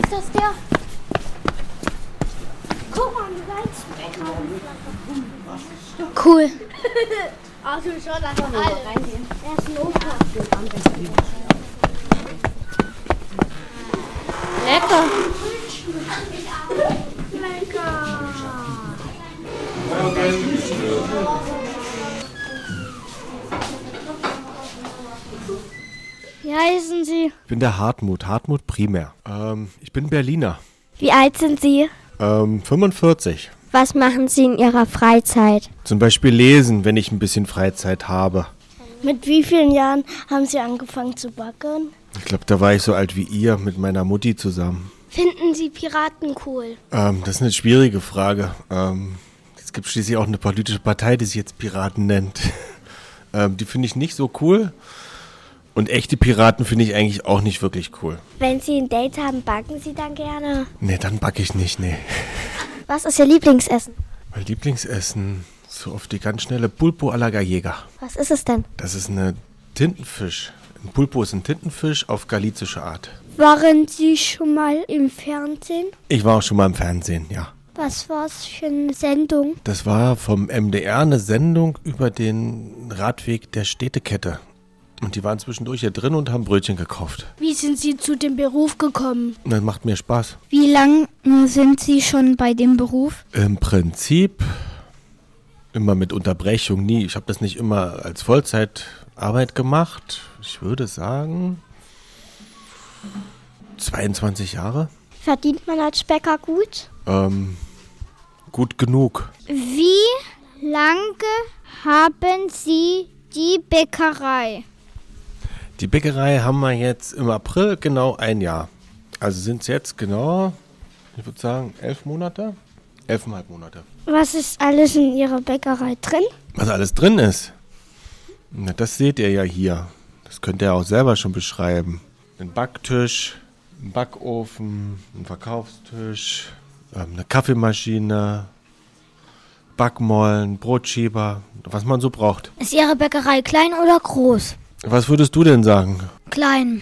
Ist das der? Guck mal, cool. Ach du schon, das ist alles. Er ist ein Opa. Lecker. Lecker. Wie heißen Sie? Ich bin der Hartmut Primär. Ich bin Berliner. Wie alt sind Sie? 45. Was machen Sie in Ihrer Freizeit? Zum Beispiel lesen, wenn ich ein bisschen Freizeit habe. Mit wie vielen Jahren haben Sie angefangen zu backen? Ich glaube, da war ich so alt wie ihr mit meiner Mutti zusammen. Finden Sie Piraten cool? Das ist eine schwierige Frage. Es gibt schließlich auch eine politische Partei, die sich jetzt Piraten nennt. Die finde ich nicht so cool. Und echte Piraten finde ich eigentlich auch nicht wirklich cool. Wenn Sie ein Date haben, backen Sie dann gerne? Nee, dann backe ich nicht, nee. Was ist Ihr Lieblingsessen? Mein Lieblingsessen, so auf die ganz schnelle Pulpo alla Gallega. Was ist es denn? Das ist eine Tintenfisch. Ein Pulpo ist ein Tintenfisch auf galizische Art. Waren Sie schon mal im Fernsehen? Ich war auch schon mal im Fernsehen, ja. Was war's für eine Sendung? Das war vom MDR eine Sendung über den Radweg der Städtekette. Und die waren zwischendurch hier drin und haben Brötchen gekauft. Wie sind Sie zu dem Beruf gekommen? Und das macht mir Spaß. Wie lange sind Sie schon bei dem Beruf? Im Prinzip immer mit Unterbrechung, nie. Ich habe das nicht immer als Vollzeitarbeit gemacht. Ich würde sagen 22 Jahre. Verdient man als Bäcker gut? Gut genug. Wie lange haben Sie die Bäckerei? Die Bäckerei haben wir jetzt im April genau ein Jahr. Also sind es jetzt genau, ich würde sagen, 11 Monate? 11,5 Monate. Was ist alles in Ihrer Bäckerei drin? Was alles drin ist? Na, das seht ihr ja hier. Das könnt ihr auch selber schon beschreiben. Ein Backtisch, ein Backofen, ein Verkaufstisch, eine Kaffeemaschine, Backmollen, Brotschieber, was man so braucht. Ist Ihre Bäckerei klein oder groß? Was würdest du denn sagen? Klein.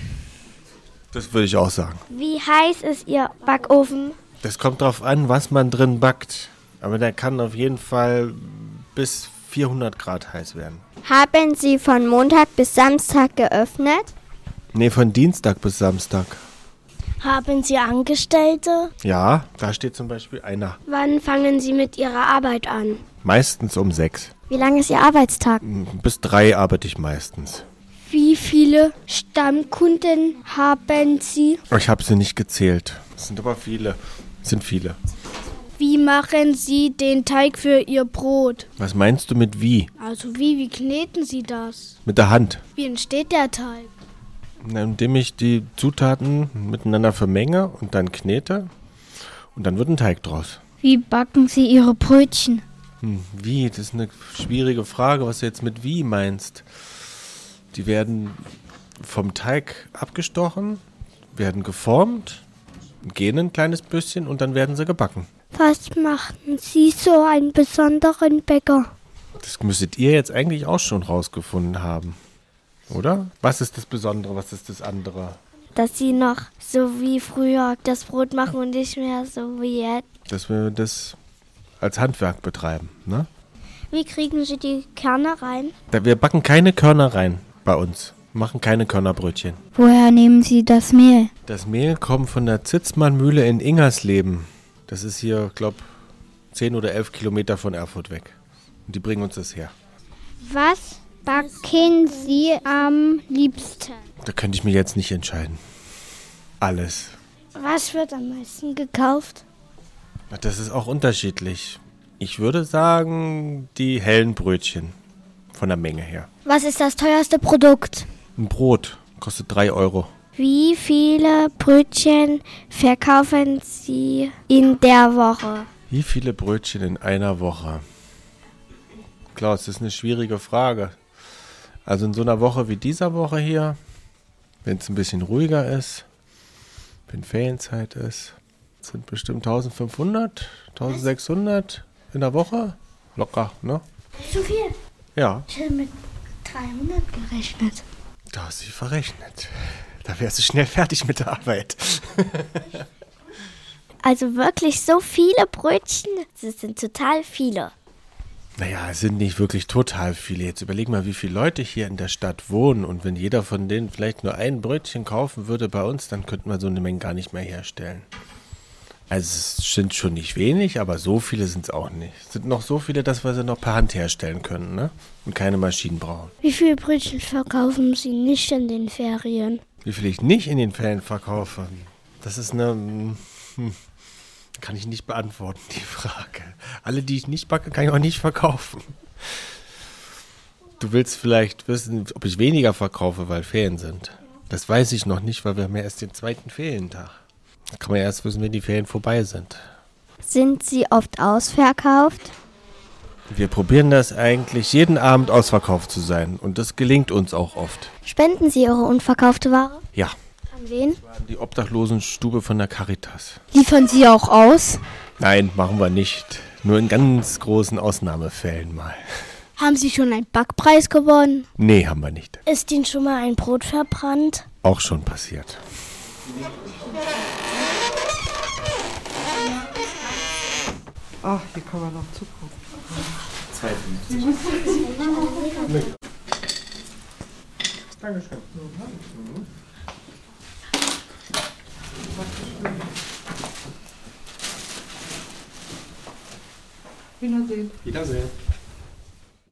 Das würde ich auch sagen. Wie heiß ist Ihr Backofen? Das kommt drauf an, was man drin backt. Aber der kann auf jeden Fall bis 400 Grad heiß werden. Haben Sie von Montag bis Samstag geöffnet? Nee, von Dienstag bis Samstag. Haben Sie Angestellte? Ja, da steht zum Beispiel einer. Wann fangen Sie mit Ihrer Arbeit an? Meistens um 6. Wie lang ist Ihr Arbeitstag? Bis 3 arbeite ich meistens. Wie viele Stammkunden haben Sie? Ich habe sie nicht gezählt. Es sind aber viele. Es sind viele. Wie machen Sie den Teig für Ihr Brot? Was meinst du mit wie? Also wie kneten Sie das? Mit der Hand. Wie entsteht der Teig? Indem ich die Zutaten miteinander vermenge und dann knete. Und dann wird ein Teig draus. Wie backen Sie Ihre Brötchen? Wie? Das ist eine schwierige Frage, was du jetzt mit wie meinst. Die werden vom Teig abgestochen, werden geformt, gehen ein kleines bisschen und dann werden sie gebacken. Was machen Sie so einen besonderen Bäcker? Das müsstet ihr jetzt eigentlich auch schon rausgefunden haben, oder? Was ist das Besondere, was ist das andere? Dass Sie noch so wie früher das Brot machen und nicht mehr so wie jetzt. Dass wir das als Handwerk betreiben, ne? Wie kriegen Sie die Kerne rein? Wir backen keine Körner rein bei uns. Machen keine Körnerbrötchen. Woher nehmen Sie das Mehl? Das Mehl kommt von der Zitzmann-Mühle in Ingersleben. Das ist hier, glaube 10 oder 11 Kilometer von Erfurt weg. Und die bringen uns das her. Was backen Sie am liebsten? Da könnte ich mich jetzt nicht entscheiden. Alles. Was wird am meisten gekauft? Das ist auch unterschiedlich. Ich würde sagen, die hellen Brötchen. Von der Menge her. Was ist das teuerste Produkt? Ein Brot kostet 3 Euro. Wie viele Brötchen verkaufen Sie in der Woche? Wie viele Brötchen in einer Woche? Klaus, das ist eine schwierige Frage. Also in so einer Woche wie dieser Woche hier, wenn es ein bisschen ruhiger ist, wenn Ferienzeit ist, sind bestimmt 1500, 1600 in der Woche. Locker, ne? Zu viel. Ja. Ich hätte mit 300 gerechnet. Da hast du dich verrechnet. Da wärst du schnell fertig mit der Arbeit. Also wirklich so viele Brötchen? Das sind total viele. Naja, es sind nicht wirklich total viele. Jetzt überleg mal, wie viele Leute hier in der Stadt wohnen. Und wenn jeder von denen vielleicht nur ein Brötchen kaufen würde bei uns, dann könnten wir so eine Menge gar nicht mehr herstellen. Also es sind schon nicht wenig, aber so viele sind es auch nicht. Es sind noch so viele, dass wir sie noch per Hand herstellen können, ne? Und keine Maschinen brauchen. Wie viele Brötchen verkaufen Sie nicht in den Ferien? Wie viel ich nicht in den Ferien verkaufe, das ist eine... Kann ich nicht beantworten, die Frage. Alle, die ich nicht backe, kann ich auch nicht verkaufen. Du willst vielleicht wissen, ob ich weniger verkaufe, weil Ferien sind. Das weiß ich noch nicht, weil wir haben ja erst den 2. Ferientag. Da kann man erst wissen, wenn die Ferien vorbei sind. Sind Sie oft ausverkauft? Wir probieren das eigentlich jeden Abend ausverkauft zu sein. Und das gelingt uns auch oft. Spenden Sie Ihre unverkaufte Ware? Ja. An wen? Die Obdachlosenstube von der Caritas. Liefern Sie auch aus? Nein, machen wir nicht. Nur in ganz großen Ausnahmefällen mal. Haben Sie schon einen Backpreis gewonnen? Nee, haben wir nicht. Ist Ihnen schon mal ein Brot verbrannt? Auch schon passiert. Ach, hier kann man noch zugucken. 52. Dankeschön. Wiedersehen. Wiedersehen.